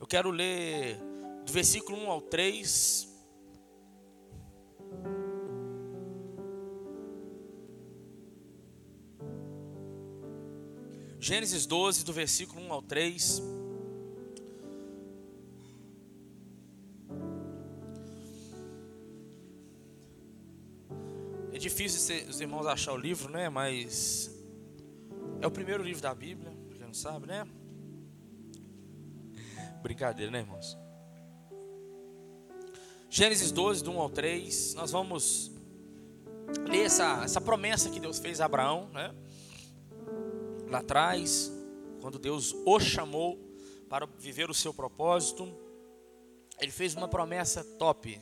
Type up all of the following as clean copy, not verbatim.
Eu quero ler do versículo 1 ao 3. Gênesis 12, do versículo 1 ao 3. É difícil os irmãos achar o livro, né? Mas é o primeiro livro da Bíblia, pra quem não sabe, né? Brincadeira, né, irmãos? Gênesis 12, do 1 ao 3. Nós vamos ler essa promessa que Deus fez a Abraão, né? Lá atrás, quando Deus o chamou para viver o seu propósito, Ele fez uma promessa top.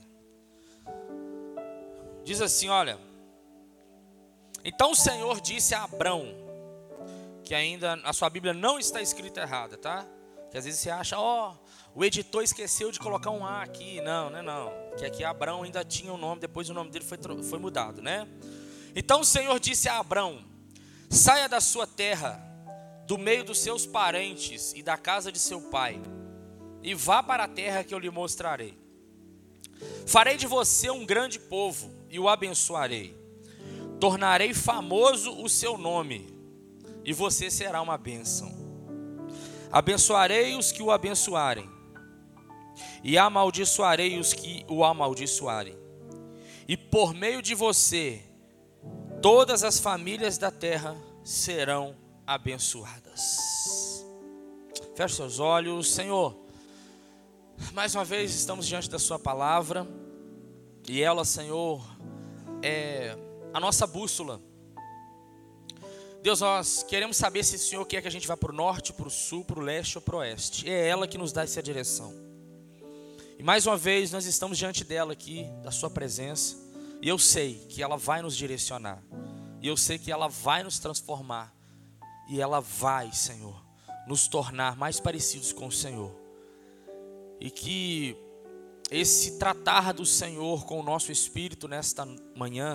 Diz assim, olha: então o Senhor disse a Abrão, que ainda a sua Bíblia não está escrita errada, tá? Que às vezes você acha, o editor esqueceu de colocar um A aqui. Não, não. Que aqui Abrão ainda tinha um nome, depois o nome dele foi mudado, né? Então o Senhor disse a Abrão: saia da sua terra, do meio dos seus parentes e da casa de seu pai, e vá para a terra que eu lhe mostrarei. Farei de você um grande povo e o abençoarei. Tornarei famoso o seu nome, e você será uma bênção. Abençoarei os que o abençoarem, e amaldiçoarei os que o amaldiçoarem. E por meio de você, todas as famílias da terra serão abençoadas. Feche seus olhos. Senhor, mais uma vez estamos diante da sua palavra, e ela, Senhor, é a nossa bússola. Deus, nós queremos saber se o Senhor quer que a gente vá para o norte, para o sul, para o leste ou para o oeste. É ela que nos dá essa direção. E mais uma vez nós estamos diante dela aqui, da sua presença, e eu sei que ela vai nos direcionar, e eu sei que ela vai nos transformar, e ela vai, Senhor, nos tornar mais parecidos com o Senhor. E que esse tratar do Senhor com o nosso espírito nesta manhã,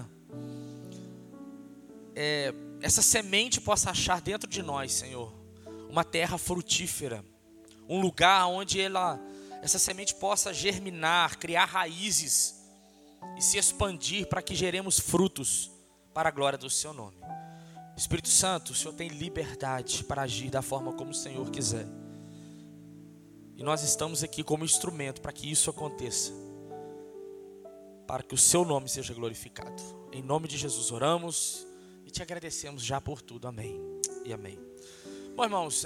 essa semente possa achar dentro de nós, Senhor, uma terra frutífera, um lugar onde essa semente possa germinar, criar raízes e se expandir para que geremos frutos para a glória do seu nome. Espírito Santo, o Senhor tem liberdade para agir da forma como o Senhor quiser. E nós estamos aqui como instrumento para que isso aconteça, para que o seu nome seja glorificado. Em nome de Jesus oramos e te agradecemos já por tudo. Amém e amém. Bom, irmãos,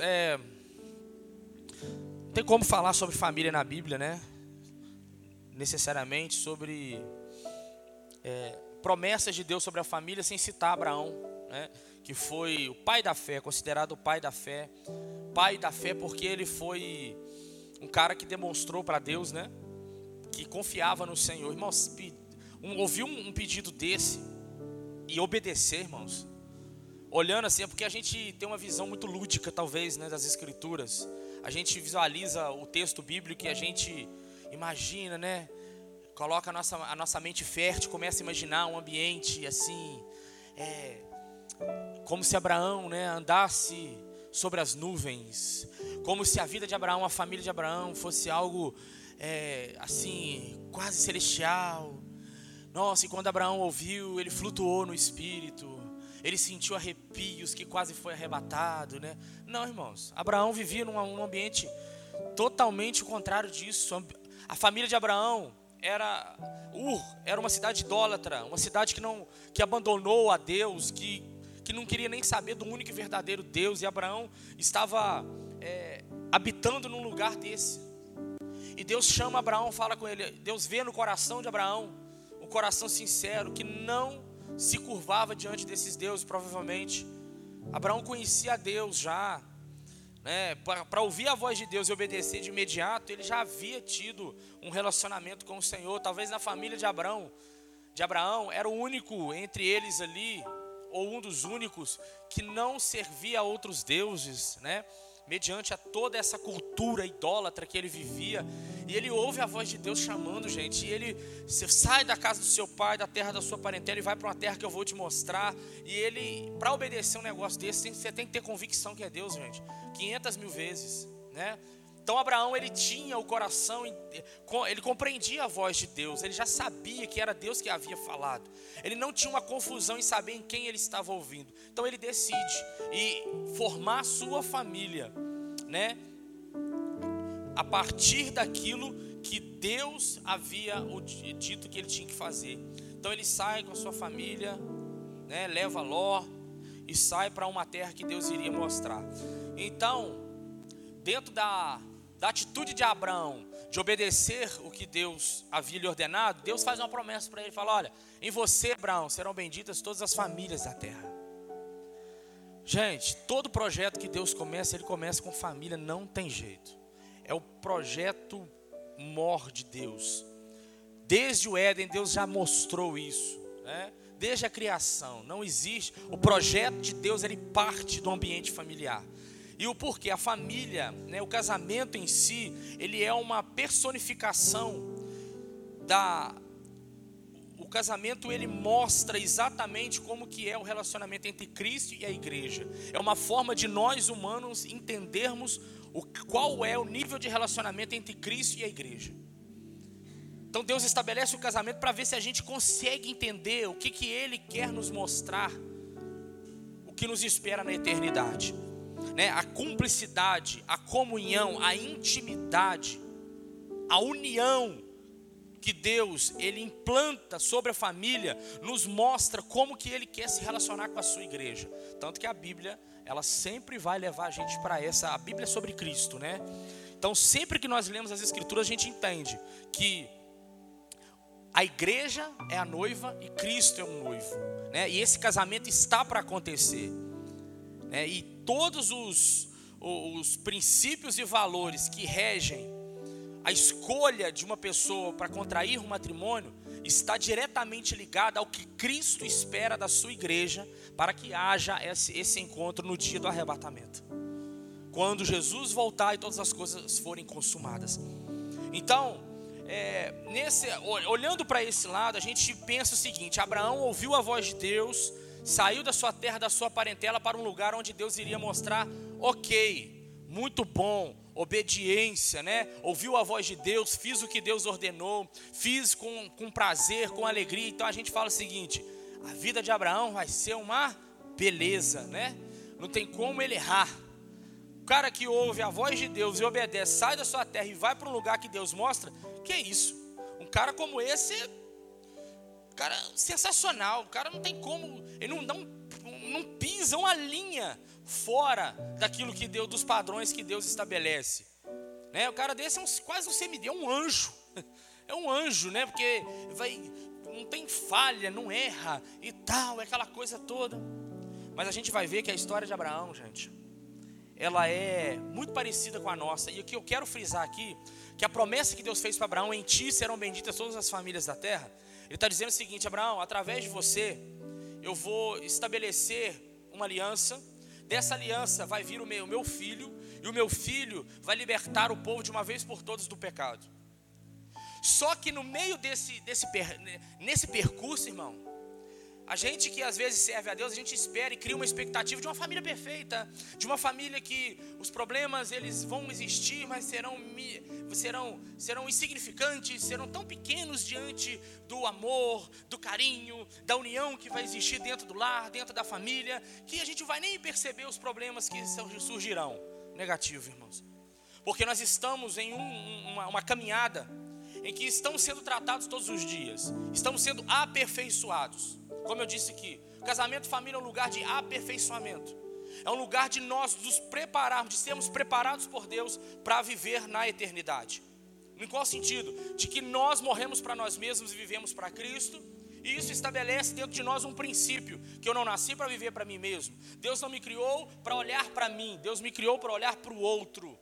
não tem como falar sobre família na Bíblia, né? Necessariamente sobre promessas de Deus sobre a família sem citar Abraão, né? Que foi o pai da fé, considerado o pai da fé. Pai da fé porque ele foi um cara que demonstrou para Deus, né? Que confiava no Senhor. Irmãos, ouvir um pedido desse e obedecer, irmãos, olhando assim, é porque a gente tem uma visão muito lúdica, talvez, né, das Escrituras. A gente visualiza o texto bíblico e a gente imagina, né, coloca a nossa mente fértil, começa a imaginar um ambiente assim, como se Abraão, né, andasse sobre as nuvens, como se a vida de Abraão, a família de Abraão fosse algo assim, quase celestial. Nossa, e quando Abraão ouviu, ele flutuou no espírito, ele sentiu arrepios, que quase foi arrebatado, né? Não, irmãos, Abraão vivia num ambiente totalmente contrário disso. A família de Abraão era uma cidade idólatra, uma cidade que abandonou a Deus, que não queria nem saber do único e verdadeiro Deus, e Abraão estava habitando num lugar desse. E Deus chama Abraão, fala com ele. Deus vê no coração de Abraão um coração sincero, que não se curvava diante desses deuses. Provavelmente Abraão conhecia a Deus já, né? Para ouvir a voz de Deus e obedecer de imediato, ele já havia tido um relacionamento com o Senhor. Talvez na família de Abraão era o único entre eles ali, ou um dos únicos, que não servia a outros deuses, né? Mediante a toda essa cultura idólatra que ele vivia. E ele ouve a voz de Deus chamando, gente. E ele sai da casa do seu pai, da terra da sua parentela, e vai para uma terra que eu vou te mostrar. E ele, para obedecer um negócio desse, você tem que ter convicção que é Deus, gente. 500 mil vezes, né? Então Abraão, ele tinha o coração, ele compreendia a voz de Deus, ele já sabia que era Deus que havia falado. Ele não tinha uma confusão em saber em quem ele estava ouvindo. Então ele decide formar a sua família, né? A partir daquilo que Deus havia dito que ele tinha que fazer. Então ele sai com a sua família, né? Leva Ló e sai para uma terra que Deus iria mostrar. Então, dentro da atitude de Abraão, de obedecer o que Deus havia lhe ordenado, Deus faz uma promessa para ele, fala: olha, em você, Abraão, serão benditas todas as famílias da terra. Gente, todo projeto que Deus começa, ele começa com família, não tem jeito. É o projeto mor de Deus. Desde o Éden, Deus já mostrou isso, né? Desde a criação, não existe. O projeto de Deus, ele parte do ambiente familiar. E o porquê? A família, né, o casamento em si, ele é uma personificação o casamento, ele mostra exatamente como que é o relacionamento entre Cristo e a igreja. É uma forma de nós humanos entendermos qual é o nível de relacionamento entre Cristo e a igreja. Então Deus estabelece o casamento para ver se a gente consegue entender o que Ele quer nos mostrar, o que nos espera na eternidade. Né? A cumplicidade, a comunhão, a intimidade, a união que Deus, Ele implanta sobre a família, nos mostra como que Ele quer se relacionar com a sua igreja. Tanto que a Bíblia, ela sempre vai levar a gente para a Bíblia é sobre Cristo, né? Então sempre que nós lemos as Escrituras, a gente entende que a igreja é a noiva e Cristo é um noivo, né? E esse casamento está para acontecer, né? E todos os princípios e valores que regem a escolha de uma pessoa para contrair um matrimônio está diretamente ligado ao que Cristo espera da sua igreja para que haja esse encontro no dia do arrebatamento, quando Jesus voltar e todas as coisas forem consumadas. Então, olhando para esse lado, a gente pensa o seguinte: Abraão ouviu a voz de Deus, saiu da sua terra, da sua parentela, para um lugar onde Deus iria mostrar: ok, muito bom, obediência, né? Ouviu a voz de Deus, fiz o que Deus ordenou, fiz com prazer, com alegria. Então a gente fala o seguinte: a vida de Abraão vai ser uma beleza, né? Não tem como ele errar. O cara que ouve a voz de Deus e obedece, sai da sua terra e vai para um lugar que Deus mostra, que é isso? Um cara como esse, cara sensacional. O cara não tem como, ele não pisa uma linha fora daquilo que Deus, dos padrões que Deus estabelece, né? O cara desse é quase um semideus, é um anjo. É um anjo, né? Porque não tem falha, não erra e tal, é aquela coisa toda. Mas a gente vai ver que a história de Abraão, gente, ela é muito parecida com a nossa. E o que eu quero frisar aqui, que a promessa que Deus fez para Abraão: em ti serão benditas todas as famílias da terra. Ele está dizendo o seguinte: Abraão, através de você, eu vou estabelecer uma aliança. Dessa aliança vai vir o meu filho, e o meu filho vai libertar o povo de uma vez por todas do pecado. Só que no meio nesse percurso, irmão, a gente que às vezes serve a Deus, a gente espera e cria uma expectativa de uma família perfeita, de uma família que os problemas eles vão existir, mas serão insignificantes, serão tão pequenos diante do amor, do carinho, da união que vai existir dentro do lar, dentro da família, que a gente vai nem perceber os problemas que surgirão. Negativo, irmãos. Porque nós estamos em uma caminhada em que estamos sendo tratados todos os dias, estamos sendo aperfeiçoados. Como eu disse aqui, o casamento família é um lugar de aperfeiçoamento. É um lugar de nós nos prepararmos, de sermos preparados por Deus para viver na eternidade. Em qual sentido? De que nós morremos para nós mesmos e vivemos para Cristo. E isso estabelece dentro de nós um princípio: que eu não nasci para viver para mim mesmo. Deus não me criou para olhar para mim, Deus me criou para olhar para o outro.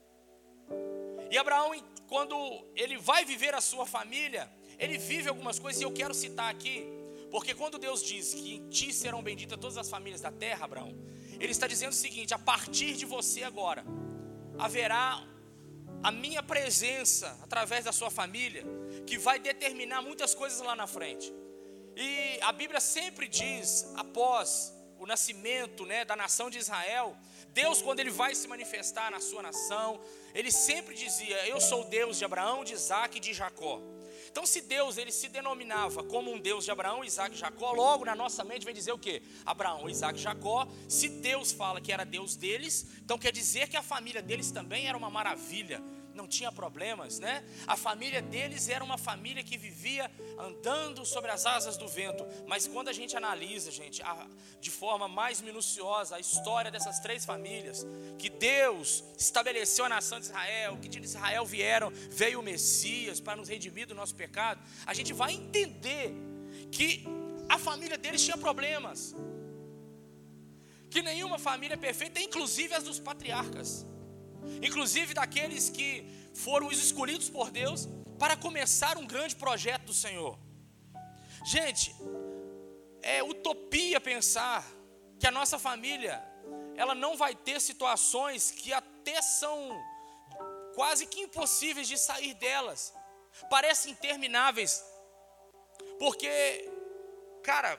E Abraão, quando ele vai viver a sua família, ele vive algumas coisas, e eu quero citar aqui. Porque quando Deus diz que em ti serão benditas todas as famílias da terra, Abraão, Ele está dizendo o seguinte: a partir de você agora, haverá a minha presença através da sua família, que vai determinar muitas coisas lá na frente. E a Bíblia sempre diz, após o nascimento, né, da nação de Israel, Deus, quando Ele vai se manifestar na sua nação, Ele sempre dizia: eu sou o Deus de Abraão, de Isaac e de Jacó. Então, se Deus ele se denominava como um Deus de Abraão, Isaac e Jacó, logo na nossa mente vem dizer o quê? Abraão, Isaac e Jacó. Se Deus fala que era Deus deles, então quer dizer que a família deles também era uma maravilha, não tinha problemas, né? A família deles era uma família que vivia andando sobre as asas do vento. Mas quando a gente analisa, gente, de forma mais minuciosa a história dessas três famílias, que Deus estabeleceu a nação de Israel, que de Israel veio o Messias para nos redimir do nosso pecado, a gente vai entender que a família deles tinha problemas, que nenhuma família é perfeita, inclusive as dos patriarcas, inclusive daqueles que foram os escolhidos por Deus para começar um grande projeto do Senhor. Gente, é utopia pensar que a nossa família ela não vai ter situações que até são quase que impossíveis de sair delas, parecem intermináveis, porque, cara,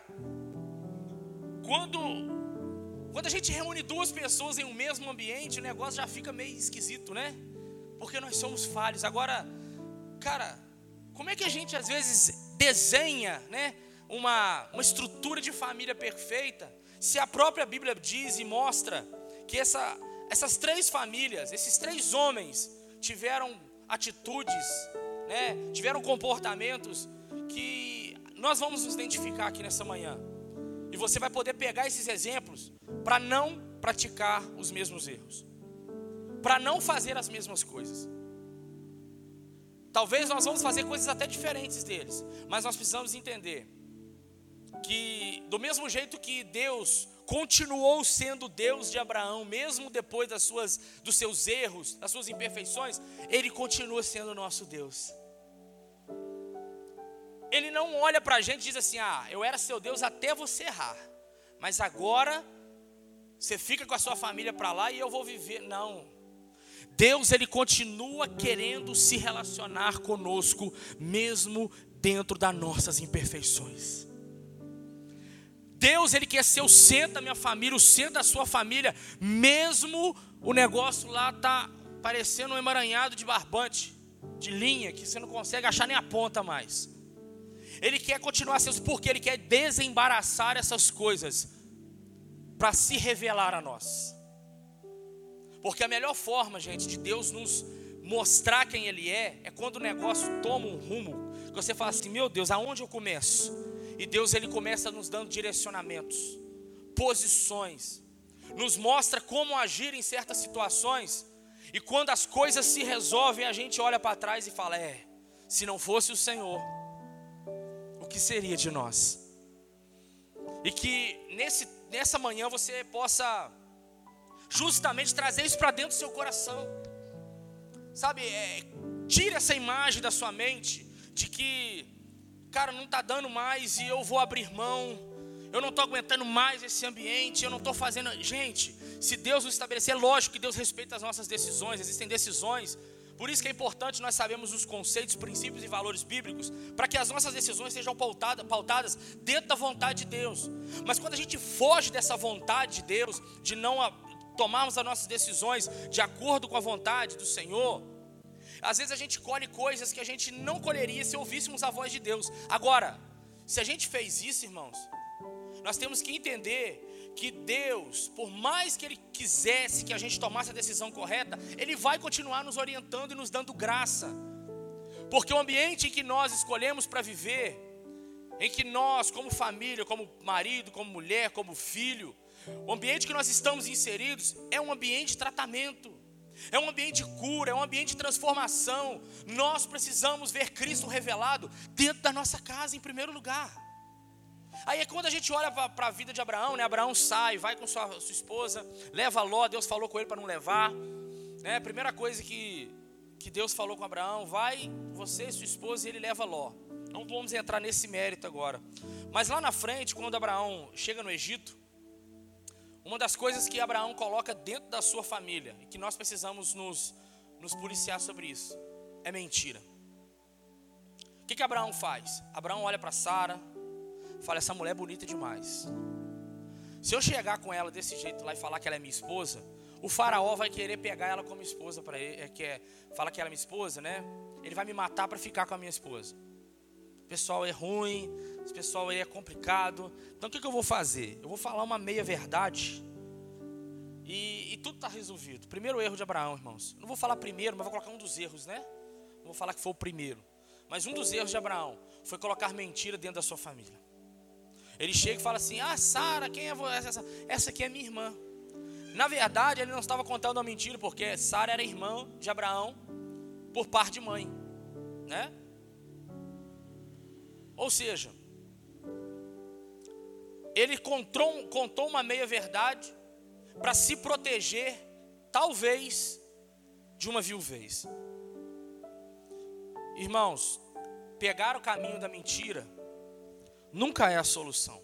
quando a gente reúne duas pessoas em um mesmo ambiente, o negócio já fica meio esquisito, né? Porque nós somos falhos. Agora, cara, como é que a gente às vezes desenha, né, uma estrutura de família perfeita, se a própria Bíblia diz e mostra que essas três famílias, esses três homens tiveram atitudes, né, tiveram comportamentos que nós vamos nos identificar aqui nessa manhã. E você vai poder pegar esses exemplos para não praticar os mesmos erros, para não fazer as mesmas coisas. Talvez nós vamos fazer coisas até diferentes deles, mas nós precisamos entender que do mesmo jeito que Deus continuou sendo Deus de Abraão, mesmo depois dos seus erros, das suas imperfeições, Ele continua sendo o nosso Deus. Ele não olha para a gente e diz assim: eu era seu Deus até você errar, mas agora você fica com a sua família para lá e eu vou viver. Não. Deus, Ele continua querendo se relacionar conosco, mesmo dentro das nossas imperfeições. Deus, Ele quer ser o centro da minha família, o centro da sua família, mesmo o negócio lá tá parecendo um emaranhado de barbante, de linha, que você não consegue achar nem a ponta mais. Ele quer continuar sendo, porque Ele quer desembaraçar essas coisas para se revelar a nós. Porque a melhor forma, gente, de Deus nos mostrar quem Ele é quando o negócio toma um rumo, que você fala assim: meu Deus, aonde eu começo? E Deus, Ele começa nos dando direcionamentos, posições, nos mostra como agir em certas situações. E quando as coisas se resolvem, a gente olha para trás e fala: se não fosse o Senhor, o que seria de nós? E que nessa manhã você possa justamente trazer isso para dentro do seu coração, sabe? Tire essa imagem da sua mente de que, cara, não está dando mais e eu vou abrir mão, eu não estou aguentando mais esse ambiente, eu não estou fazendo. Gente, se Deus nos estabelecer, é lógico que Deus respeita as nossas decisões, existem decisões. Por isso que é importante nós sabermos os conceitos, princípios e valores bíblicos, para que as nossas decisões sejam pautadas dentro da vontade de Deus. Mas quando a gente foge dessa vontade de Deus, de não tomarmos as nossas decisões de acordo com a vontade do Senhor, às vezes a gente colhe coisas que a gente não colheria se ouvíssemos a voz de Deus. Agora, se a gente fez isso, irmãos, nós temos que entender que Deus, por mais que Ele quisesse que a gente tomasse a decisão correta, Ele vai continuar nos orientando e nos dando graça. Porque o ambiente em que nós escolhemos para viver, em que nós, como família, como marido, como mulher, como filho, o ambiente que nós estamos inseridos é um ambiente de tratamento, é um ambiente de cura, é um ambiente de transformação. Nós precisamos ver Cristo revelado dentro da nossa casa em primeiro lugar. Aí é quando a gente olha para a vida de Abraão, né? Abraão sai, vai com sua esposa, leva Ló. Deus falou com ele para não levar, né? A primeira coisa que Deus falou com Abraão: vai você e sua esposa, e ele leva Ló. Não vamos entrar nesse mérito agora. Mas lá na frente, quando Abraão chega no Egito, uma das coisas que Abraão coloca dentro da sua família, e que nós precisamos nos policiar sobre isso, é mentira. O que Abraão faz? Abraão olha para Sara, fala: essa mulher é bonita demais. Se eu chegar com ela desse jeito lá e falar que ela é minha esposa, o faraó vai querer pegar ela como esposa para ele, fala que ela é minha esposa, né? Ele vai me matar para ficar com a minha esposa. O pessoal é ruim, esse pessoal aí é complicado. Então o que eu vou fazer? Eu vou falar uma meia verdade e tudo está resolvido. Primeiro erro de Abraão, irmãos. Eu não vou falar primeiro, mas vou colocar um dos erros, né? Não vou falar que foi o primeiro. Mas um dos erros de Abraão foi colocar mentira dentro da sua família. Ele chega e fala assim: ah, Sara, quem é essa? Essa aqui é minha irmã. Na verdade, ele não estava contando uma mentira, porque Sara era irmã de Abraão por parte de mãe, né? Ou seja, ele contou uma meia verdade para se proteger, talvez, de uma viuvez. Irmãos, pegar o caminho da mentira nunca é a solução.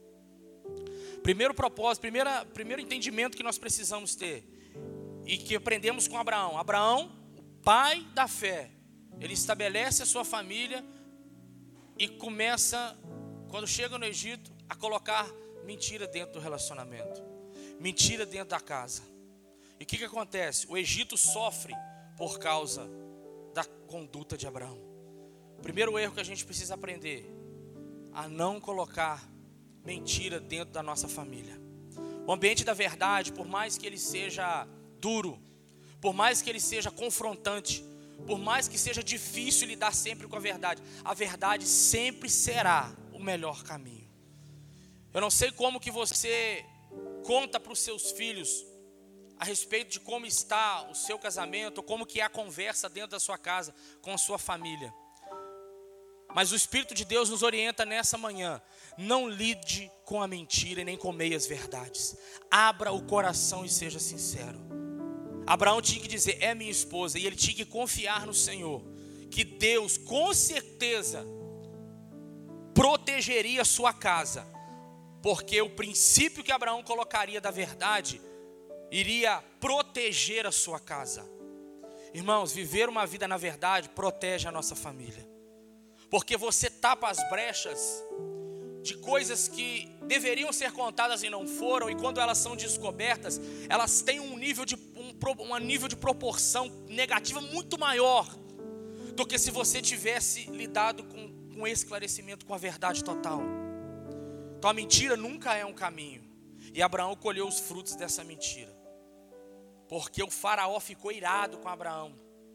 Primeiro propósito, primeiro entendimento que nós precisamos ter, e que aprendemos com Abraão. Abraão, o pai da fé, ele estabelece a sua família e começa, quando chega no Egito, a colocar mentira dentro do relacionamento, mentira dentro da casa. E o que acontece? O Egito sofre por causa da conduta de Abraão. O primeiro erro que a gente precisa aprender: a não colocar mentira dentro da nossa família. O ambiente da verdade, por mais que ele seja duro, por mais que ele seja confrontante, por mais que seja difícil lidar sempre com a verdade sempre será o melhor caminho. Eu não sei como que você conta para os seus filhos a respeito de como está o seu casamento, ou como que é a conversa dentro da sua casa com a sua família. Mas o Espírito de Deus nos orienta nessa manhã: não lide com a mentira e nem com meias verdades. Abra o coração e seja sincero. Abraão tinha que dizer: é minha esposa, e ele tinha que confiar no Senhor, que Deus com certeza protegeria a sua casa, porque o princípio que Abraão colocaria da verdade iria proteger a sua casa. Irmãos, viver uma vida na verdade protege a nossa família, porque você tapa as brechas de coisas que deveriam ser contadas e não foram, e quando elas são descobertas, elas têm um nível de proporção negativa muito maior do que se você tivesse lidado com esclarecimento, com a verdade total. Então a mentira nunca é um caminho, e Abraão colheu os frutos dessa mentira, porque o faraó ficou irado com Abraão.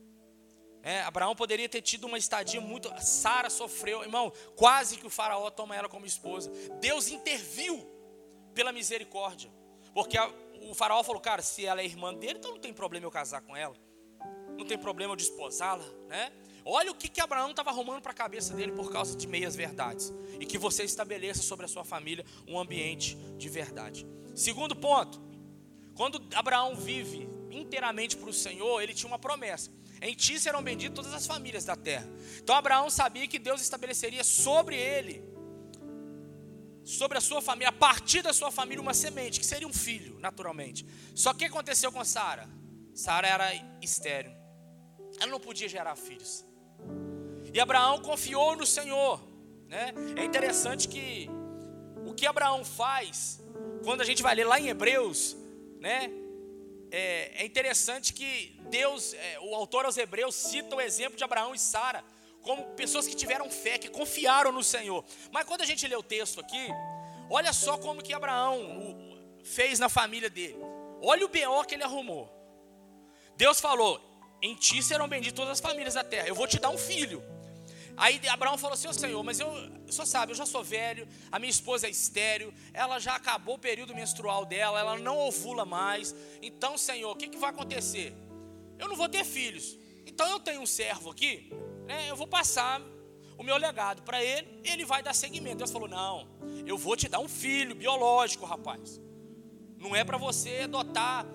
Abraão poderia ter tido uma estadia muito... Sara sofreu, irmão, quase que o faraó toma ela como esposa. Deus interviu pela misericórdia, porque o faraó falou: cara, se ela é irmã dele, então não tem problema eu casar com ela, não tem problema eu desposá-la, né? Olha o que Abraão estava arrumando para a cabeça dele por causa de meias verdades. E que você estabeleça sobre a sua família um ambiente de verdade. Segundo ponto: quando Abraão vive inteiramente para o Senhor, ele tinha uma promessa: em ti serão benditas todas as famílias da terra. Então Abraão sabia que Deus estabeleceria sobre ele, sobre a sua família, a partir da sua família, uma semente, que seria um filho, naturalmente. Só que o que aconteceu com Sara? Sara era estéril, ela não podia gerar filhos. E Abraão confiou no Senhor, né? É interessante que o que Abraão faz, quando a gente vai ler lá em Hebreus, né? É interessante que Deus, o autor aos Hebreus, cita o exemplo de Abraão e Sara como pessoas que tiveram fé, que confiaram no Senhor. Mas quando a gente lê o texto aqui, olha só como que Abraão fez na família dele. Olha o BO que ele arrumou. Deus falou: em ti serão benditas todas as famílias da terra, eu vou te dar um filho. Aí Abraão falou assim: ô Senhor, mas o Senhor sabe, eu já sou velho, a minha esposa é estéril, ela já acabou o período menstrual dela, ela não ovula mais. Então, Senhor, o que vai acontecer? Eu não vou ter filhos. Então eu tenho um servo aqui, né? Eu vou passar o meu legado para ele, ele vai dar seguimento. Deus falou: não, eu vou te dar um filho biológico, rapaz. Não é para você adotar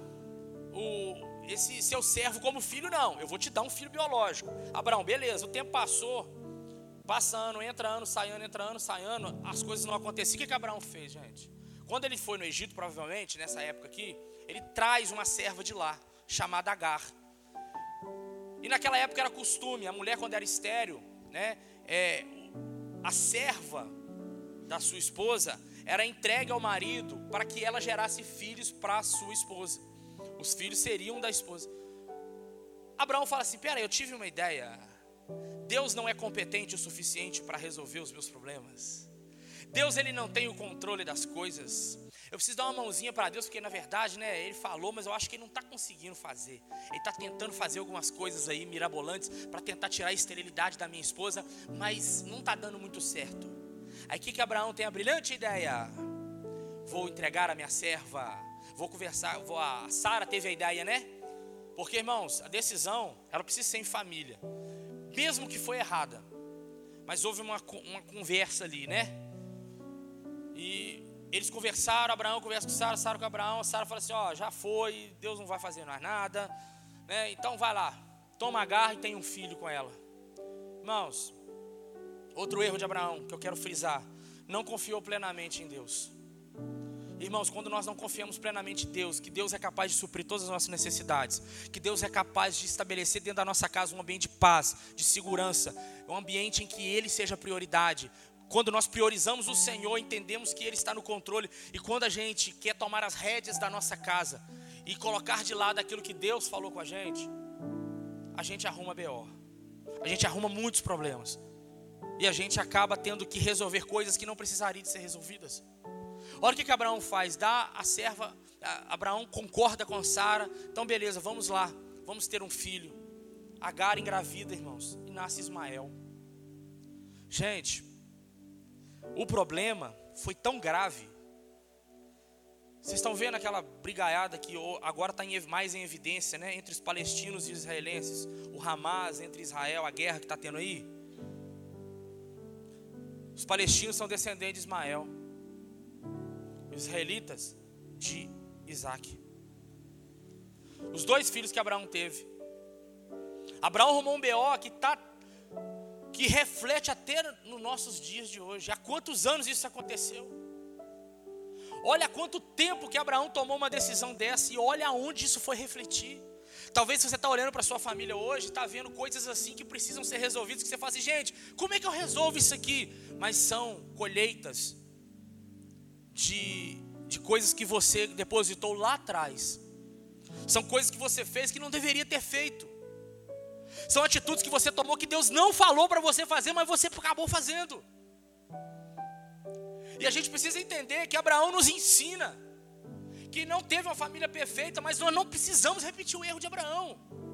esse seu servo como filho, não. Eu vou te dar um filho biológico. Abraão, beleza, o tempo passou. Passando, entra ano, sai ano, as coisas não aconteciam. O que Abraão fez, gente? Quando ele foi no Egito, provavelmente, nessa época aqui, ele traz uma serva de lá, chamada Agar. E naquela época era costume, a mulher quando era estéril, né, a serva da sua esposa era entregue ao marido para que ela gerasse filhos para a sua esposa. Os filhos seriam da esposa. Abraão fala assim: pera aí, eu tive uma ideia. Deus não é competente o suficiente para resolver os meus problemas. Deus, ele não tem o controle das coisas. Eu preciso dar uma mãozinha para Deus, porque na verdade, né, ele falou, mas eu acho que ele não está conseguindo fazer. Ele está tentando fazer algumas coisas aí mirabolantes para tentar tirar a esterilidade da minha esposa, mas não está dando muito certo. Aí o que Abraão tem a brilhante ideia? Vou entregar a minha serva, vou conversar, a Sara teve a ideia, né? Porque, irmãos, a decisão, ela precisa ser em família. Mesmo que foi errada, mas houve uma conversa ali, né? E eles conversaram, Abraão conversa com Sara, Sara com Abraão. Sara fala assim: ó, já foi, Deus não vai fazer mais nada, né? Então vai lá, toma Agar e tem um filho com ela. Irmãos, outro erro de Abraão que eu quero frisar: não confiou plenamente em Deus. Irmãos, quando nós não confiamos plenamente em Deus, que Deus é capaz de suprir todas as nossas necessidades, que Deus é capaz de estabelecer dentro da nossa casa um ambiente de paz, de segurança, um ambiente em que Ele seja prioridade. Quando nós priorizamos o Senhor, entendemos que Ele está no controle. E quando a gente quer tomar as rédeas da nossa casa e colocar de lado aquilo que Deus falou com a gente arruma BO. A gente arruma muitos problemas. E a gente acaba tendo que resolver coisas que não precisariam de ser resolvidas. Olha o que Abraão faz: dá a serva, Abraão concorda com Sara. Então beleza, vamos lá, vamos ter um filho. Agar engravida, irmãos, e nasce Ismael. Gente, o problema foi tão grave. Vocês estão vendo aquela brigaiada que agora está mais em evidência, né? Entre os palestinos e os israelenses. O Hamas, entre Israel, a guerra que está tendo aí. Os palestinos são descendentes de Ismael. Os israelitas de Isaac. Os dois filhos que Abraão teve. Abraão arrumou um BO que reflete até nos nossos dias de hoje. Há quantos anos isso aconteceu? Olha há quanto tempo que Abraão tomou uma decisão dessa, e olha aonde isso foi refletir. Talvez você está olhando para a sua família hoje, está vendo coisas assim que precisam ser resolvidas, que você fala assim: gente, como é que eu resolvo isso aqui? Mas são colheitas de coisas que você depositou lá atrás. São coisas que você fez que não deveria ter feito. São atitudes que você tomou que Deus não falou para você fazer, mas você acabou fazendo. E a gente precisa entender que Abraão nos ensina que não teve uma família perfeita, mas nós não precisamos repetir o erro de Abraão.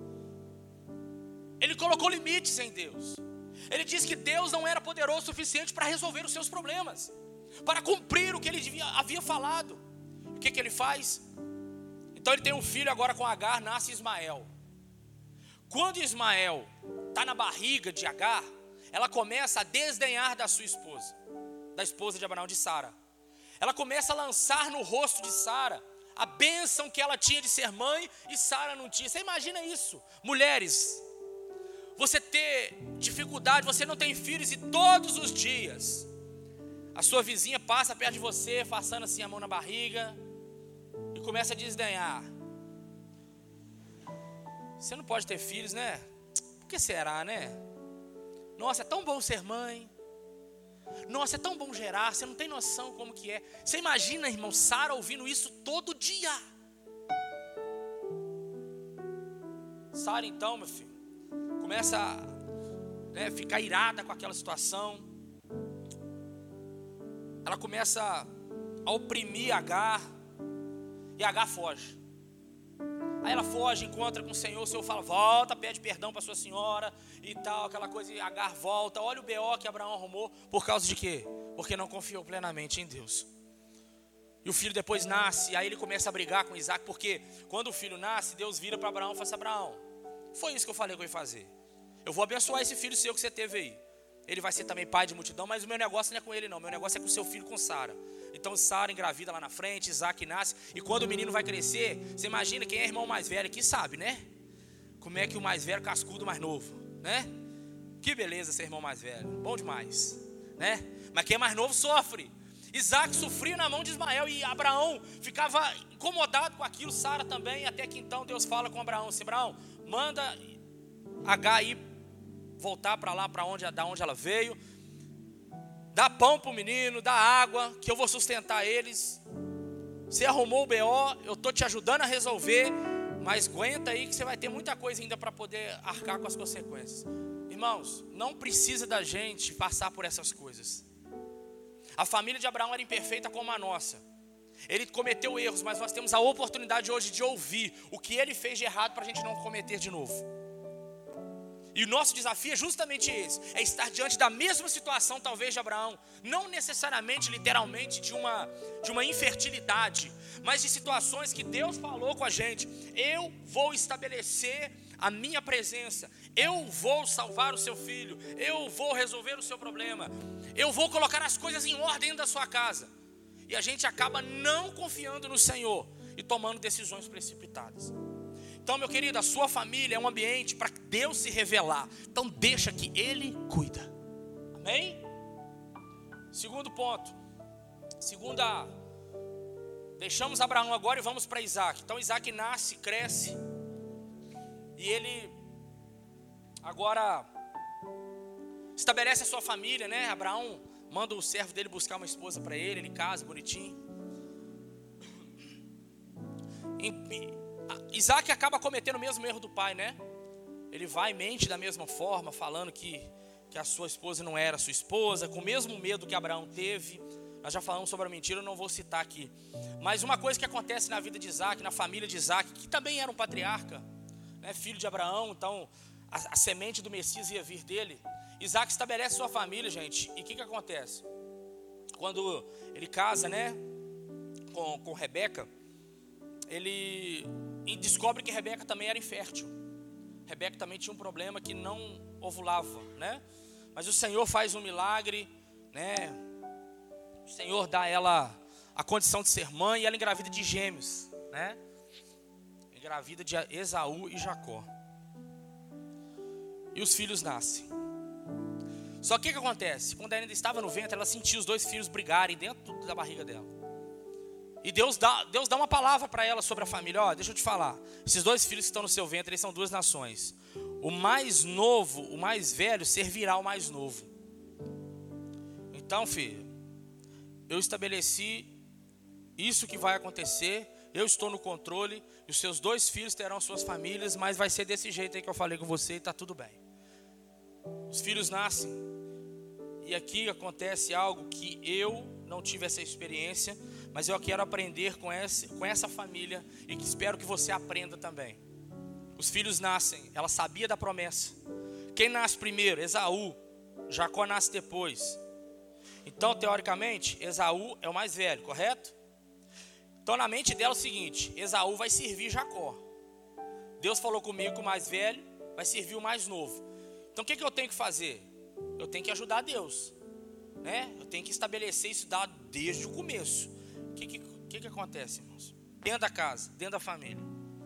Ele colocou limites em Deus. Ele disse que Deus não era poderoso o suficiente para resolver os seus problemas, para cumprir o que ele havia falado. O que ele faz? Então ele tem um filho agora com Agar, nasce Ismael. Quando Ismael está na barriga de Agar, ela começa a desdenhar da sua esposa, da esposa de Abraão, de Sara. Ela começa a lançar no rosto de Sara a bênção que ela tinha de ser mãe e Sara não tinha. Você imagina isso? Mulheres, você ter dificuldade, você não tem filhos e todos os dias a sua vizinha passa perto de você, passando assim a mão na barriga e começa a desdenhar. Você não pode ter filhos, né? Por que será, né? Nossa, é tão bom ser mãe. Nossa, é tão bom gerar. Você não tem noção como que é. Você imagina, irmão, Sara ouvindo isso todo dia. Sara então, meu filho, começa a ficar irada com aquela situação. Ela começa a oprimir Agar. E Agar foge. Aí ela foge, encontra com o Senhor fala: volta, pede perdão para sua senhora e tal, aquela coisa. E Agar volta. Olha o BO que Abraão arrumou. Por causa de quê? Porque não confiou plenamente em Deus. E o filho depois nasce. Aí ele começa a brigar com Isaac. Porque quando o filho nasce, Deus vira para Abraão e fala assim: Abraão, foi isso que eu falei que eu ia fazer. Eu vou abençoar esse filho seu que você teve aí. Ele vai ser também pai de multidão, mas o meu negócio não é com ele não. O meu negócio é com o seu filho, com Sara. Então Sara engravida lá na frente, Isaac nasce. E quando o menino vai crescer, você imagina quem é irmão mais velho aqui sabe, né? Como é que o mais velho cascudo o mais novo, né? Que beleza ser irmão mais velho, bom demais, né? Mas quem é mais novo sofre. Isaac sofria na mão de Ismael e Abraão ficava incomodado com aquilo, Sara também. Até que então Deus fala com Abraão assim: Abraão, manda Agar ir voltar para lá, da onde ela veio. Dá pão para o menino, dá água, que eu vou sustentar eles. Você arrumou o BO, eu estou te ajudando a resolver. Mas aguenta aí que você vai ter muita coisa ainda para poder arcar com as consequências. Irmãos, não precisa da gente passar por essas coisas. A família de Abraão era imperfeita como a nossa. Ele cometeu erros, mas nós temos a oportunidade hoje de ouvir o que ele fez de errado para a gente não cometer de novo. E o nosso desafio é justamente esse, é estar diante da mesma situação talvez de Abraão, não necessariamente literalmente de uma infertilidade, mas de situações que Deus falou com a gente. Eu vou estabelecer a minha presença, eu vou salvar o seu filho, eu vou resolver o seu problema, eu vou colocar as coisas em ordem da sua casa. E a gente acaba não confiando no Senhor e tomando decisões precipitadas. Então, meu querido, a sua família é um ambiente para Deus se revelar. Então deixa que Ele cuida. Amém? Segundo ponto. Deixamos Abraão agora e vamos para Isaac. Então Isaac nasce, cresce. E ele agora estabelece a sua família, né? Abraão manda o servo dele buscar uma esposa para ele. Ele casa, bonitinho. Isaac acaba cometendo o mesmo erro do pai, né? Ele vai e mente da mesma forma, falando que a sua esposa não era sua esposa, com o mesmo medo que Abraão teve. Nós já falamos sobre a mentira, eu não vou citar aqui. Mas uma coisa que acontece na vida de Isaac, na família de Isaac, que também era um patriarca, né, filho de Abraão, então a semente do Messias ia vir dele. Isaac estabelece sua família, gente, e o que acontece? Quando ele casa, né, com Rebeca, ele descobre que Rebeca também era infértil. Rebeca também tinha um problema que não ovulava, né? Mas o Senhor faz um milagre, né? O Senhor dá a ela a condição de ser mãe e ela engravida de gêmeos, né? Engravida de Esaú e Jacó. E os filhos nascem. Só que o que acontece? Quando ela ainda estava no ventre, ela sentiu os dois filhos brigarem dentro da barriga dela. E Deus dá uma palavra para ela sobre a família. Ó, deixa eu te falar. Esses dois filhos que estão no seu ventre, eles são duas nações. O mais novo, o mais velho, servirá ao mais novo. Então, filho, eu estabeleci isso que vai acontecer. Eu estou no controle. E os seus dois filhos terão suas famílias. Mas vai ser desse jeito aí que eu falei com você e está tudo bem. Os filhos nascem. E aqui acontece algo que eu não tive essa experiência, mas eu quero aprender com essa família e que espero que você aprenda também. Os filhos nascem, ela sabia da promessa. Quem nasce primeiro? Esaú. Jacó nasce depois. Então, teoricamente, Esaú é o mais velho, correto? Então, na mente dela é o seguinte: Esaú vai servir Jacó. Deus falou comigo que o mais velho vai servir o mais novo. Então, o que eu tenho que fazer? Eu tenho que ajudar Deus, né? Eu tenho que estabelecer isso desde o começo. O que acontece, irmãos? Dentro da casa, dentro da família.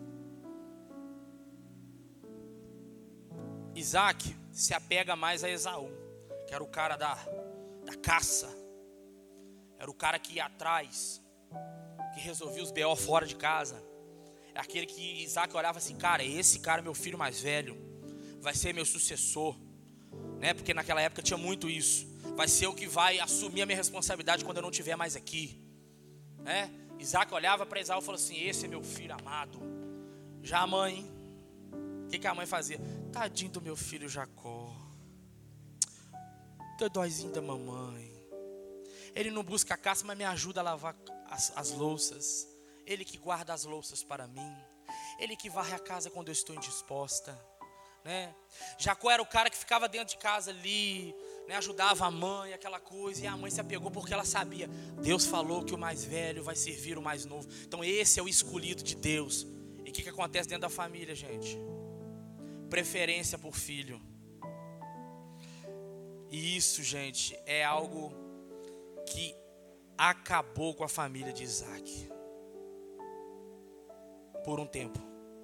Isaac se apega mais a Esaú, que era o cara da caça. Era o cara que ia atrás, que resolvia os B.O. fora de casa. É aquele que Isaac olhava assim: cara, esse cara é meu filho mais velho, vai ser meu sucessor, né? Porque naquela época tinha muito isso. Vai ser o que vai assumir a minha responsabilidade quando eu não estiver mais aqui, né? Isaac olhava para Esaú e falou assim: esse é meu filho amado. Já a mãe, o que a mãe fazia? Tadinho do meu filho Jacó, dodóizinho da mamãe. Ele não busca a caça, mas me ajuda a lavar as louças. Ele que guarda as louças para mim. Ele que varre a casa quando eu estou indisposta, né? Jacó era o cara que ficava dentro de casa ali, né? Ajudava a mãe, aquela coisa. E a mãe se apegou porque ela sabia: Deus falou que o mais velho vai servir o mais novo. Então esse é o escolhido de Deus. E o que acontece dentro da família, gente? Preferência por filho. E isso, gente, é algo que acabou com a família de Isaac por um tempo.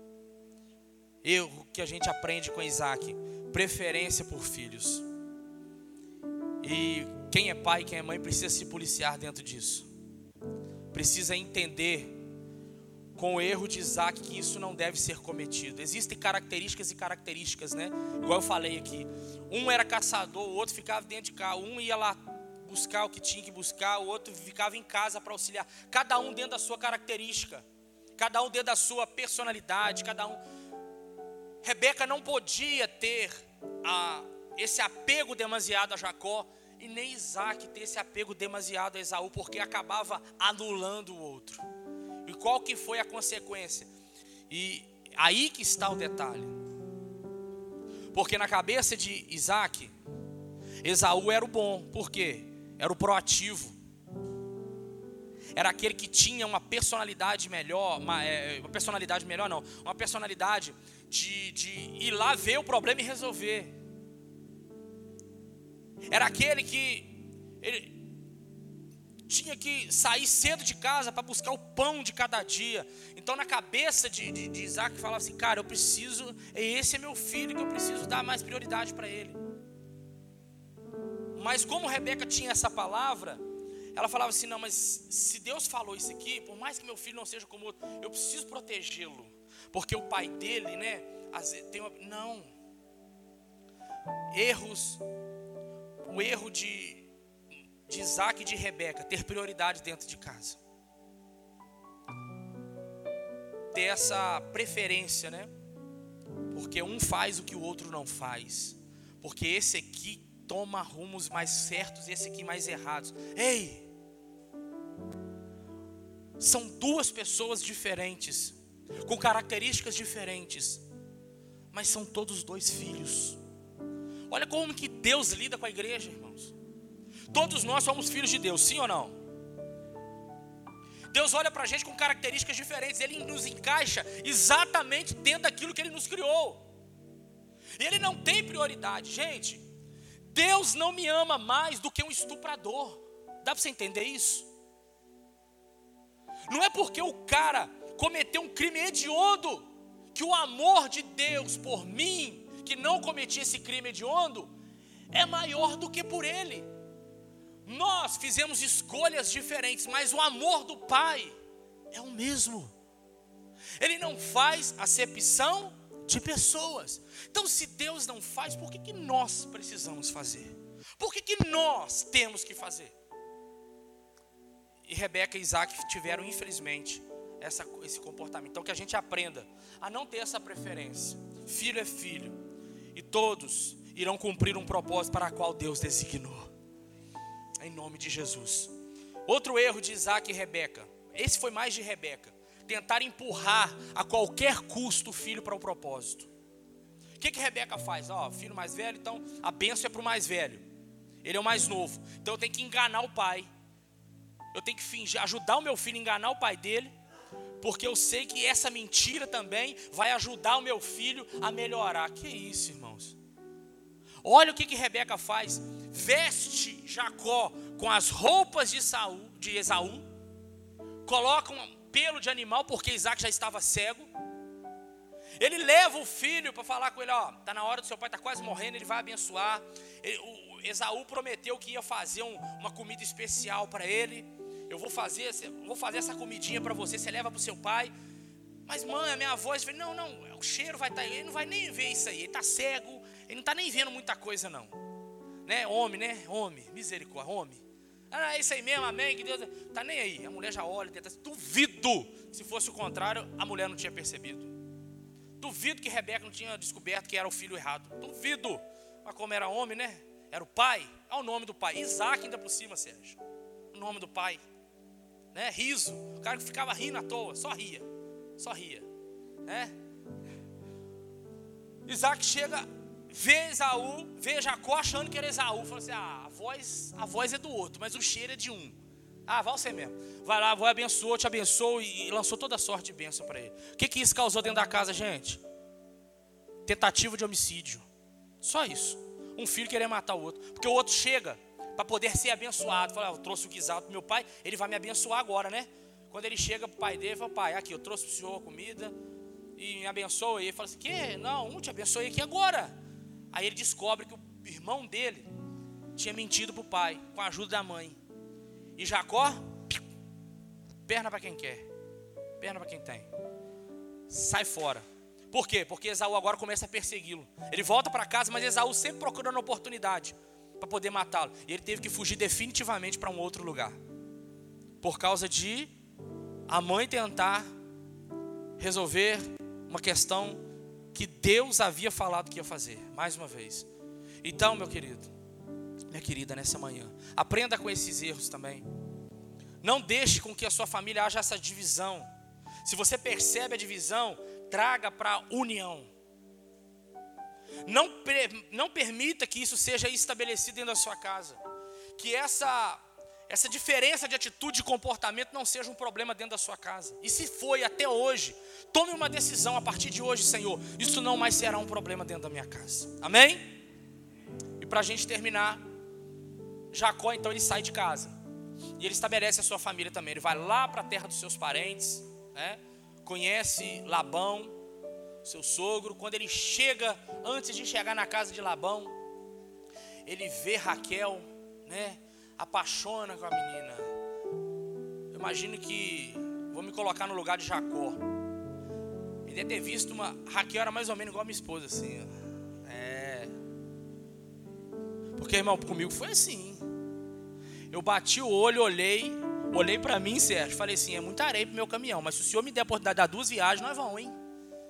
Erro que a gente aprende com Isaac: preferência por filhos. E quem é pai, quem é mãe precisa se policiar dentro disso. Precisa entender com o erro de Isaac que isso não deve ser cometido. Existem características e características, né? Igual eu falei aqui. Um era caçador, o outro ficava dentro de casa. Um ia lá buscar o que tinha que buscar, o outro ficava em casa para auxiliar. Cada um dentro da sua característica. cada um dentro da sua personalidade, cada um. Rebeca não podia ter esse apego demasiado a Jacó, e nem Isaac ter esse apego demasiado a Esaú, porque acabava anulando o outro. E qual que foi a consequência? E aí que está o detalhe. Porque na cabeça de Isaac, Esaú era o bom. Por quê? Era o proativo. Era aquele que tinha uma personalidade melhor, uma personalidade de ir lá ver o problema e resolver. Era aquele que ele tinha que sair cedo de casa para buscar o pão de cada dia. Então na cabeça de Isaac falava assim, cara, esse é meu filho, que eu preciso dar mais prioridade para ele. Mas como Rebeca tinha essa palavra, ela falava assim, não, mas se Deus falou isso aqui, por mais que meu filho não seja como outro, eu preciso protegê-lo, porque o pai dele, né, não. O erro de Isaac e de Rebeca, ter prioridade dentro de casa. Ter essa preferência, né? Porque um faz o que o outro não faz. Porque esse aqui toma rumos mais certos e esse aqui mais errados. Ei! São duas pessoas diferentes, com características diferentes, mas são todos dois filhos. Olha como que Deus lida com a igreja, irmãos. Todos nós somos filhos de Deus, sim ou não? Deus olha para a gente com características diferentes. Ele nos encaixa exatamente dentro daquilo que Ele nos criou. E Ele não tem prioridade. Gente, Deus não me ama mais do que um estuprador. Dá para você entender isso? Não é porque o cara cometeu um crime hediondo que o amor de Deus por mim, que não cometi esse crime hediondo, é maior do que por ele. Nós fizemos escolhas diferentes, mas o amor do Pai é o mesmo. Ele não faz acepção de pessoas. Então, se Deus não faz, por que nós precisamos fazer? Por que nós temos que fazer? E Rebeca e Isaac tiveram, infelizmente, esse comportamento. Então, que a gente aprenda a não ter essa preferência. Filho é filho, e todos irão cumprir um propósito para o qual Deus designou. Em nome de Jesus. Outro erro de Isaac e Rebeca. Esse foi mais de Rebeca. Tentar empurrar a qualquer custo o filho para o propósito. O que Rebeca faz? Filho mais velho, então a bênção é para o mais velho. Ele é o mais novo. Então eu tenho que enganar o pai. Eu tenho que fingir, ajudar o meu filho a enganar o pai dele. Porque eu sei que essa mentira também vai ajudar o meu filho a melhorar. Que isso, irmãos? Olha o que Rebeca faz. Veste Jacó com as roupas de Esaú. Coloca um pelo de animal, porque Isaac já estava cego. Ele leva o filho para falar com ele, está na hora do seu pai, está quase morrendo, ele vai abençoar. Esaú prometeu que ia fazer uma comida especial para ele. Eu vou fazer essa comidinha para você, você leva para o seu pai. Mas mãe, a minha voz, não, o cheiro vai estar, ele não vai nem ver isso aí, ele está cego, ele não está nem vendo muita coisa não. Homem, misericórdia, homem. É isso aí mesmo, amém, que Deus, tá nem aí. A mulher já olha, tenta, duvido, se fosse o contrário, a mulher não tinha percebido. Duvido que Rebeca não tinha descoberto que era o filho errado. Duvido, mas como era homem, né? Era o pai, olha o nome do pai, Isaac ainda por cima, Sérgio. O nome do pai, né? Riso, o cara que ficava rindo à toa, só ria, né? Isaac chega, vê Jacó achando que era Esaú. Falou assim, a voz é do outro, mas o cheiro é de um. Vai você mesmo. Vai lá, vou abençoar, te abençoo. E lançou toda sorte de bênção para ele. O que isso causou dentro da casa, gente? Tentativa de homicídio. Só isso. Um filho querer matar o outro. Porque o outro chega para poder ser abençoado. Fala, eu trouxe o guisado pro meu pai, ele vai me abençoar agora, né? Quando ele chega pro pai dele, fala, pai, aqui, eu trouxe pro senhor a comida e me abençoa. E ele fala assim, não te abençoei aqui agora. Aí ele descobre que o irmão dele tinha mentido para o pai, com a ajuda da mãe. E Jacó, perna para quem quer, perna para quem tem. Sai fora. Por quê? Porque Esaú agora começa a persegui-lo. Ele volta para casa, mas Esaú sempre procurando oportunidade para poder matá-lo. E ele teve que fugir definitivamente para um outro lugar. Por causa de a mãe tentar resolver uma questão que Deus havia falado que ia fazer, mais uma vez. Então, meu querido, minha querida, nessa manhã, aprenda com esses erros também. Não deixe com que a sua família haja essa divisão. Se você percebe a divisão, traga para a união. Não permita que isso seja estabelecido dentro da sua casa. Que essa diferença de atitude e comportamento não seja um problema dentro da sua casa. E se foi até hoje, tome uma decisão a partir de hoje, Senhor. Isso não mais será um problema dentro da minha casa. Amém? E para a gente terminar, Jacó então ele sai de casa. E ele estabelece a sua família também. Ele vai lá para a terra dos seus parentes, né? Conhece Labão, seu sogro. Quando ele chega, antes de chegar na casa de Labão, ele vê Raquel, né? Apaixona com a menina. Eu imagino que, vou me colocar no lugar de Jacó. Ele deve ter visto Raquel era mais ou menos igual a minha esposa, assim, ó. Porque, irmão, comigo foi assim. Eu bati o olho, olhei para mim, Sérgio, falei assim, é muita areia pro meu caminhão, mas se o senhor me der a oportunidade de dar 2 viagens, nós vamos, hein?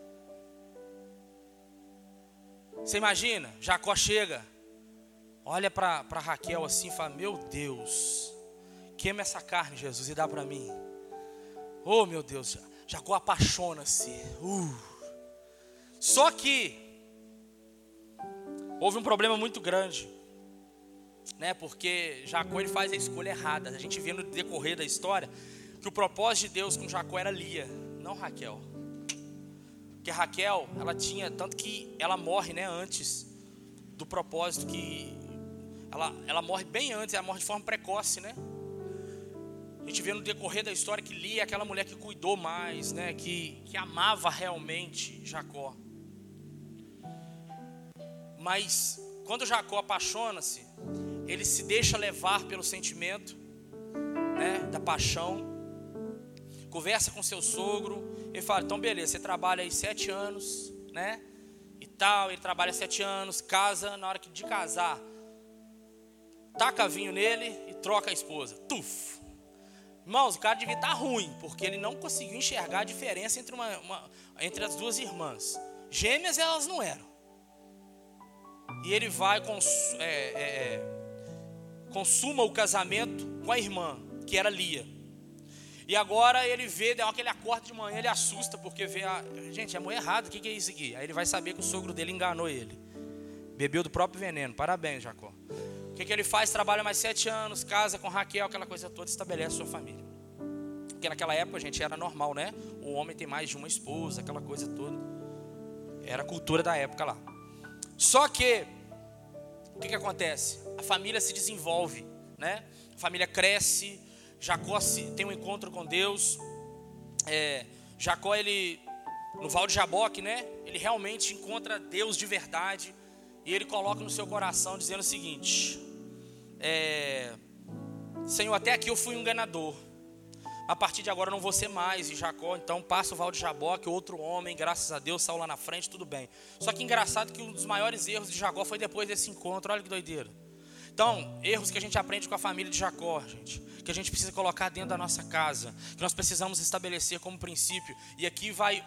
Você imagina? Jacó chega, olha para Raquel assim e fala, meu Deus, queima essa carne, Jesus, e dá para mim. Oh, meu Deus, Jacó apaixona-se. Só que houve um problema muito grande, né? Porque Jacó ele faz a escolha errada. A gente vê no decorrer da história que o propósito de Deus com Jacó era Lia, não Raquel. Porque Raquel, ela tinha, tanto que ela morre, né, antes do propósito, que ela morre bem antes, ela morre de forma precoce, né? A gente vê no decorrer da história que Lia é aquela mulher que cuidou mais, né, que amava realmente Jacó. Mas quando Jacó apaixona-se, ele se deixa levar pelo sentimento, né, da paixão. Conversa com seu sogro. Ele fala, então beleza, você trabalha aí 7 anos, né? E tal, ele trabalha 7 anos, casa, na hora de casar, taca vinho nele e troca a esposa. Tuf! Irmãos, o cara devia estar ruim, porque ele não conseguiu enxergar a diferença entre as duas irmãs. Gêmeas elas não eram. E ele vai, consuma o casamento com a irmã, que era Lia. E agora ele vê, dá aquele acorde de manhã, ele assusta, porque vê, gente, é mulher errada, o que é isso aqui? Aí ele vai saber que o sogro dele enganou ele. Bebeu do próprio veneno, parabéns, Jacó. O que ele faz? Trabalha mais 7 anos, casa com Raquel, aquela coisa toda, estabelece sua família. Porque naquela época, gente, era normal, né? O homem tem mais de uma esposa, aquela coisa toda. Era a cultura da época lá. Só que, o que acontece? A família se desenvolve, né? A família cresce. Jacó tem um encontro com Deus. Jacó, ele, no Val de Jaboque, né? Ele realmente encontra Deus de verdade. E ele coloca no seu coração dizendo o seguinte: Senhor, até aqui eu fui um enganador. A partir de agora eu não vou ser mais. E Jacó então passa o Val de Jaboque, outro homem, graças a Deus, saiu lá na frente, tudo bem. Só que engraçado que um dos maiores erros de Jacó foi depois desse encontro. Olha que doideira. Então, erros que a gente aprende com a família de Jacó, gente, que a gente precisa colocar dentro da nossa casa, que nós precisamos estabelecer como princípio. E aqui vai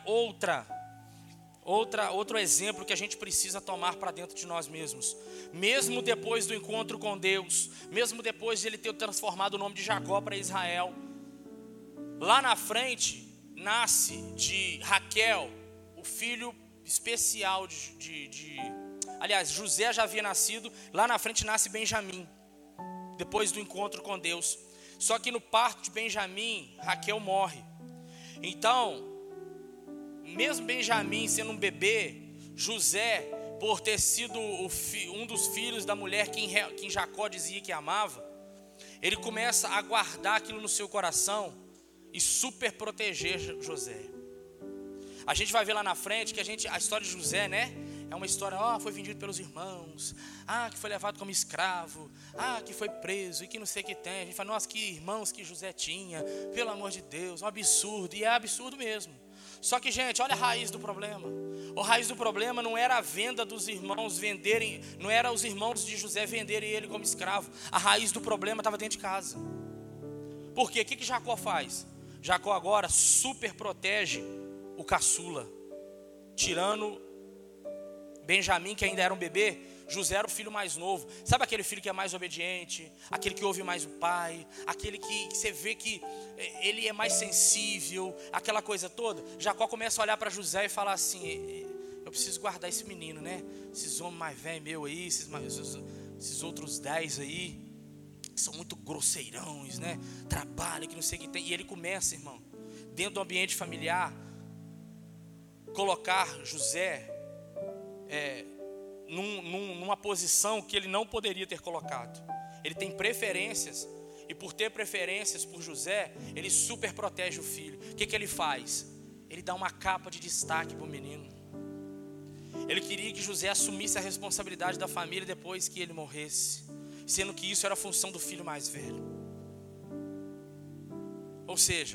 outro exemplo que a gente precisa tomar para dentro de nós mesmos. Mesmo depois do encontro com Deus, mesmo depois de ele ter transformado o nome de Jacó para Israel, lá na frente nasce de Raquel o filho especial aliás, José já havia nascido. Lá na frente nasce Benjamim, depois do encontro com Deus. Só que no parto de Benjamim, Raquel morre. Então, mesmo Benjamim sendo um bebê, José, por ter sido um dos filhos da mulher quem Jacó dizia que amava, ele começa a guardar aquilo no seu coração e super proteger José. A gente vai ver lá na frente que a história de José, né? É uma história, foi vendido pelos irmãos, que foi levado como escravo, que foi preso e que não sei o que tem. A gente fala, nossa, que irmãos que José tinha, pelo amor de Deus, um absurdo. E é absurdo mesmo. Só que, gente, olha a raiz do problema. A raiz do problema não era a venda dos irmãos venderem, não era os irmãos de José venderem ele como escravo. A raiz do problema estava dentro de casa. Por quê? O que Jacó faz? Jacó agora super protege o caçula. Tirando Benjamim, que ainda era um bebê, José era o filho mais novo. Sabe aquele filho que é mais obediente? Aquele que ouve mais o pai? Aquele que você vê que ele é mais sensível? Aquela coisa toda. Jacó começa a olhar para José e falar assim: eu preciso guardar esse menino, né? Esses homens mais velhos meu aí, esses outros 10 aí, que são muito grosseirões, né? Trabalho, que não sei o que tem. E ele começa, irmão, dentro do ambiente familiar, colocar José numa posição que ele não poderia ter colocado. Ele tem preferências, e por ter preferências por José, ele super protege o filho. O que ele faz? Ele dá uma capa de destaque para o menino. Ele queria que José assumisse a responsabilidade da família depois que ele morresse, sendo que isso era a função do filho mais velho. Ou seja,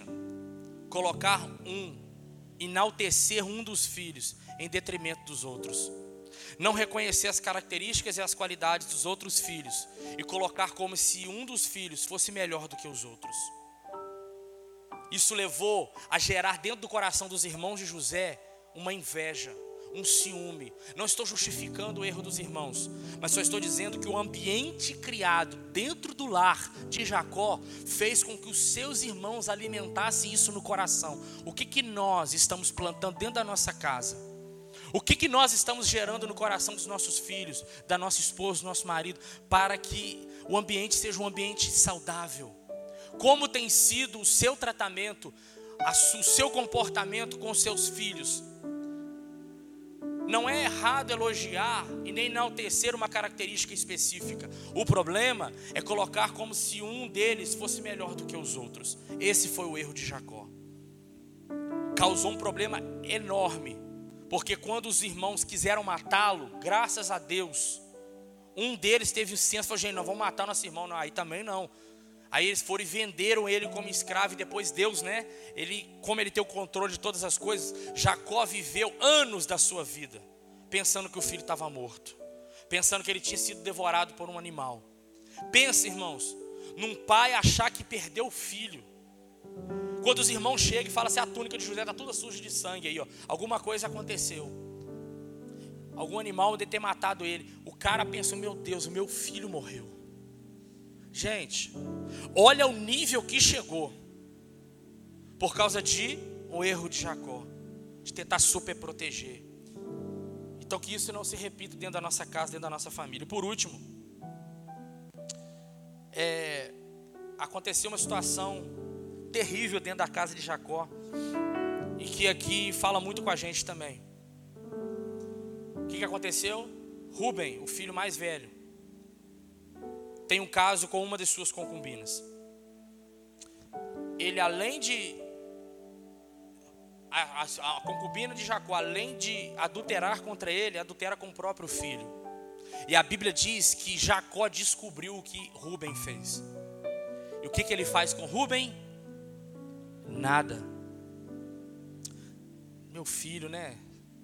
enaltecer um dos filhos em detrimento dos outros. Não reconhecer as características e as qualidades dos outros filhos e colocar como se um dos filhos fosse melhor do que os outros. Isso levou a gerar dentro do coração dos irmãos de José uma inveja, um ciúme. Não estou justificando o erro dos irmãos, mas só estou dizendo que o ambiente criado dentro do lar de Jacó fez com que os seus irmãos alimentassem isso no coração. O que nós estamos plantando dentro da nossa casa? O que nós estamos gerando no coração dos nossos filhos, da nossa esposa, do nosso marido, para que o ambiente seja um ambiente saudável? Como tem sido o seu tratamento, o seu comportamento com os seus filhos? Não é errado elogiar e nem enaltecer uma característica específica. O problema é colocar como se um deles fosse melhor do que os outros. Esse foi o erro de Jacó. Causou um problema enorme. Porque quando os irmãos quiseram matá-lo, graças a Deus, um deles teve o senso e falou: gente, nós vamos matar nosso irmão. Não, aí também não. Aí eles foram e venderam ele como escravo. E depois Deus, né? Como ele tem o controle de todas as coisas, Jacó viveu anos da sua vida pensando que o filho estava morto, pensando que ele tinha sido devorado por um animal. Pensa, irmãos, num pai achar que perdeu o filho. Quando os irmãos chegam e falam assim: a túnica de José está toda suja de sangue aí, ó. Alguma coisa aconteceu. Algum animal deve ter matado ele. O cara pensa: meu Deus, o meu filho morreu. Gente, olha o nível que chegou. Por causa de um erro de Jacó, de tentar super proteger. Então que isso não se repita dentro da nossa casa, dentro da nossa família. E por último, aconteceu uma situação terrível dentro da casa de Jacó, e que aqui fala muito com a gente também. O que aconteceu? Rúben, o filho mais velho, tem um caso com uma de suas concubinas. Ele, além de a concubina de Jacó, além de adulterar contra ele, adultera com o próprio filho. E a Bíblia diz que Jacó descobriu o que Rúben fez. E o que ele faz com Rúben? Nada. Meu filho, né?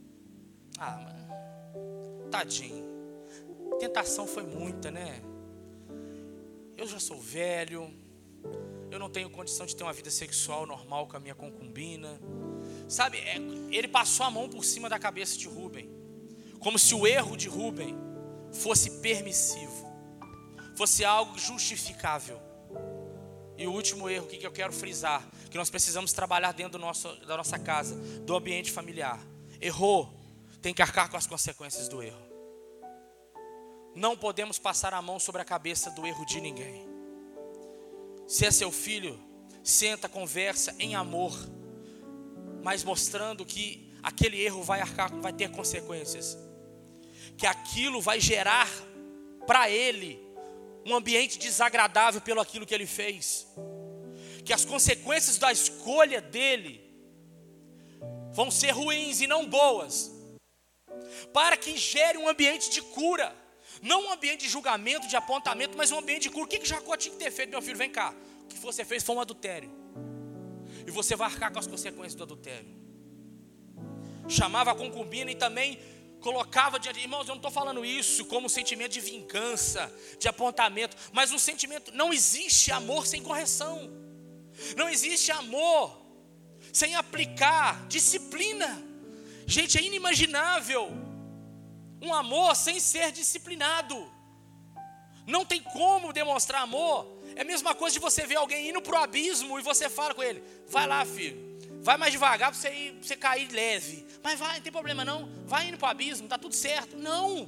Mano, tadinho. A tentação foi muita, né? Eu já sou velho. Eu não tenho condição de ter uma vida sexual normal com a minha concubina. Sabe, ele passou a mão por cima da cabeça de Rúben, como se o erro de Rúben fosse permissivo, fosse algo justificável. E o último erro que eu quero frisar, que nós precisamos trabalhar dentro da nossa casa, do ambiente familiar. Errou, tem que arcar com as consequências do erro. Não podemos passar a mão sobre a cabeça do erro de ninguém. Se é seu filho, senta, conversa em amor, mas mostrando que aquele erro vai ter consequências. Que aquilo vai gerar para ele um ambiente desagradável pelo aquilo que ele fez. Que as consequências da escolha dele vão ser ruins e não boas. Para que gere um ambiente de cura. Não um ambiente de julgamento, de apontamento, mas um ambiente de cura. O que Jacó tinha que ter feito, meu filho? Vem cá. O que você fez foi um adultério. E você vai arcar com as consequências do adultério. Chamava a concubina e também colocava diante. Irmãos, eu não estou falando isso como um sentimento de vingança, de apontamento, mas um sentimento. Não existe amor sem correção. Não existe amor sem aplicar disciplina. Gente, é inimaginável um amor sem ser disciplinado. Não tem como demonstrar amor. É a mesma coisa de você ver alguém indo para o abismo e você fala com ele: vai lá, filho, vai mais devagar para você cair leve. Mas vai, não tem problema não, vai indo para o abismo, está tudo certo. Não.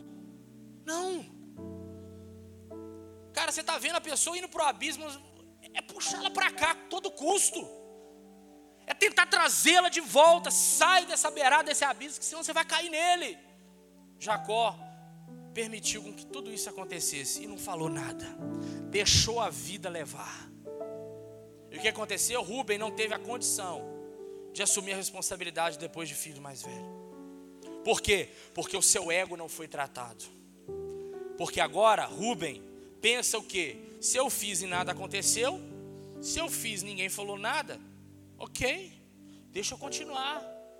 Cara, você está vendo a pessoa indo para o abismo, é puxá-la para cá a todo custo. É tentar trazê-la de volta. Sai dessa beirada, desse abismo, que senão você vai cair nele. Jacó permitiu com que tudo isso acontecesse e não falou nada. Deixou a vida levar. E o que aconteceu? Rúben não teve a condição de assumir a responsabilidade depois de filho mais velho. Por quê? Porque o seu ego não foi tratado. Porque agora Rúben pensa o quê? Se eu fiz e nada aconteceu, se eu fiz e ninguém falou nada, ok, deixa eu continuar.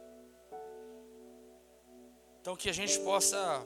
Então que a gente possa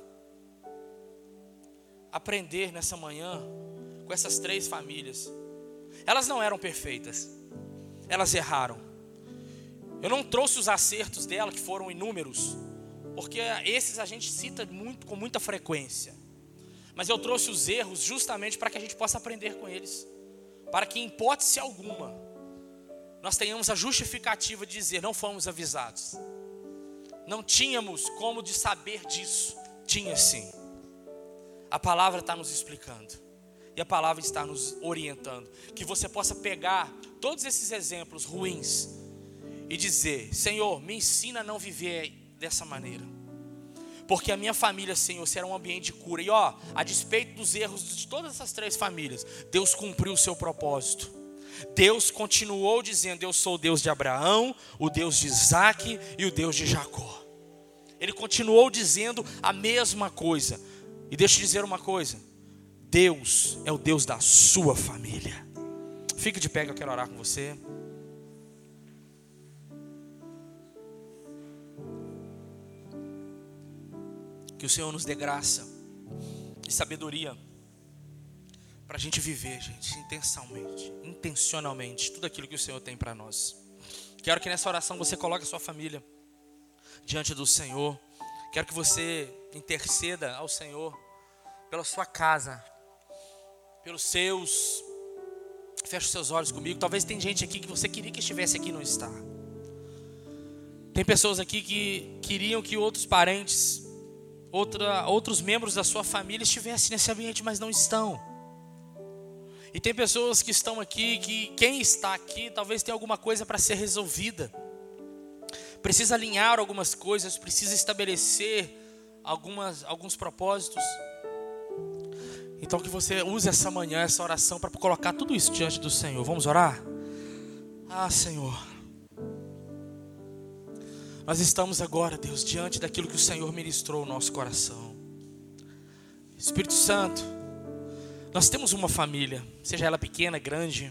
aprender nessa manhã com essas 3 famílias. Elas não eram perfeitas, elas erraram. Eu não trouxe os acertos dela, que foram inúmeros, porque esses a gente cita com muita frequência. Mas eu trouxe os erros justamente para que a gente possa aprender com eles, para que em hipótese alguma nós tenhamos a justificativa de dizer: não fomos avisados, não tínhamos como de saber disso. Tinha sim. A palavra está nos explicando, e a palavra está nos orientando, que você possa pegar todos esses exemplos ruins e dizer: Senhor, me ensina a não viver dessa maneira, porque a minha família, Senhor, será um ambiente de cura. E a despeito dos erros de todas essas 3 famílias, Deus cumpriu o seu propósito. Deus continuou dizendo: eu sou o Deus de Abraão, o Deus de Isaac e o Deus de Jacó. Ele continuou dizendo a mesma coisa. E deixa eu dizer uma coisa: Deus é o Deus da sua família. Fique de pé que eu quero orar com você. Que o Senhor nos dê graça e sabedoria para a gente viver, gente, intencionalmente, tudo aquilo que o Senhor tem para nós. Quero que nessa oração você coloque a sua família diante do Senhor. Quero que você interceda ao Senhor pela sua casa, pelos seus. Feche os seus olhos comigo. Talvez tem gente aqui que você queria que estivesse aqui e não está. Tem pessoas aqui que queriam que outros parentes, outros membros da sua família estivessem nesse ambiente, mas não estão. E tem pessoas que estão aqui, que quem está aqui talvez tenha alguma coisa para ser resolvida. Precisa alinhar algumas coisas, precisa estabelecer alguns propósitos. Então que você use essa manhã, essa oração, para colocar tudo isso diante do Senhor. Vamos orar? Senhor, nós estamos agora, Deus, diante daquilo que o Senhor ministrou no nosso coração. Espírito Santo, nós temos uma família, seja ela pequena, grande.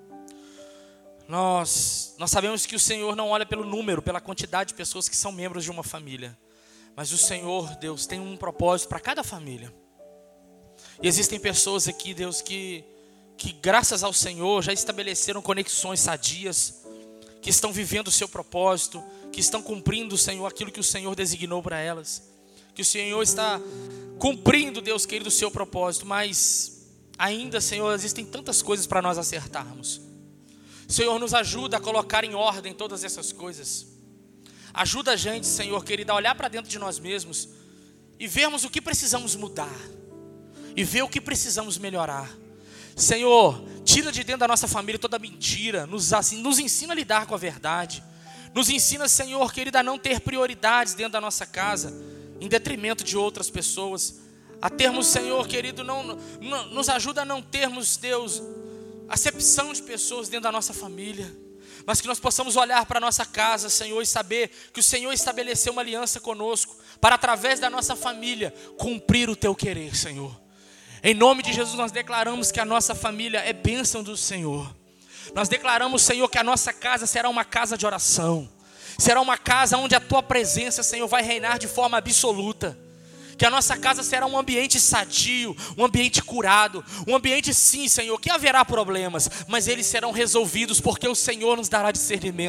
Nós sabemos que o Senhor não olha pelo número, pela quantidade de pessoas que são membros de uma família. Mas o Senhor, Deus, tem um propósito para cada família. E existem pessoas aqui, Deus, que graças ao Senhor já estabeleceram conexões sadias, que estão vivendo o seu propósito, que estão cumprindo, Senhor, aquilo que o Senhor designou para elas. Que o Senhor está cumprindo, Deus querido, o seu propósito. Mas ainda, Senhor, existem tantas coisas para nós acertarmos. Senhor, nos ajuda a colocar em ordem todas essas coisas. Ajuda a gente, Senhor querido, a olhar para dentro de nós mesmos e vermos o que precisamos mudar. E ver o que precisamos melhorar. Senhor, tira de dentro da nossa família toda mentira. Nos ensina a lidar com a verdade. Nos ensina, Senhor querido, a não ter prioridades dentro da nossa casa, em detrimento de outras pessoas. A termos, Senhor querido, nos ajuda a não termos, Deus, acepção de pessoas dentro da nossa família. Mas que nós possamos olhar para a nossa casa, Senhor, e saber que o Senhor estabeleceu uma aliança conosco, para através da nossa família, cumprir o teu querer, Senhor. Em nome de Jesus nós declaramos que a nossa família é bênção do Senhor. Nós declaramos, Senhor, que a nossa casa será uma casa de oração. Será uma casa onde a tua presença, Senhor, vai reinar de forma absoluta. Que a nossa casa será um ambiente sadio, um ambiente curado. Um ambiente, sim, Senhor, que haverá problemas, mas eles serão resolvidos porque o Senhor nos dará discernimento.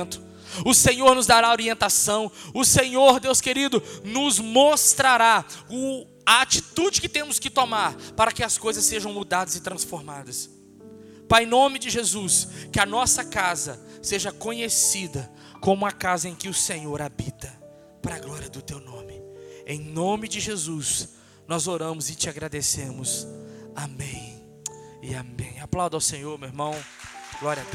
O Senhor nos dará orientação. O Senhor, Deus querido, nos mostrará a atitude que temos que tomar para que as coisas sejam mudadas e transformadas. Pai, em nome de Jesus, que a nossa casa seja conhecida como a casa em que o Senhor habita, para a glória do teu nome. Em nome de Jesus, nós oramos e te agradecemos. Amém e amém. Aplauda ao Senhor, meu irmão. Glória a Deus.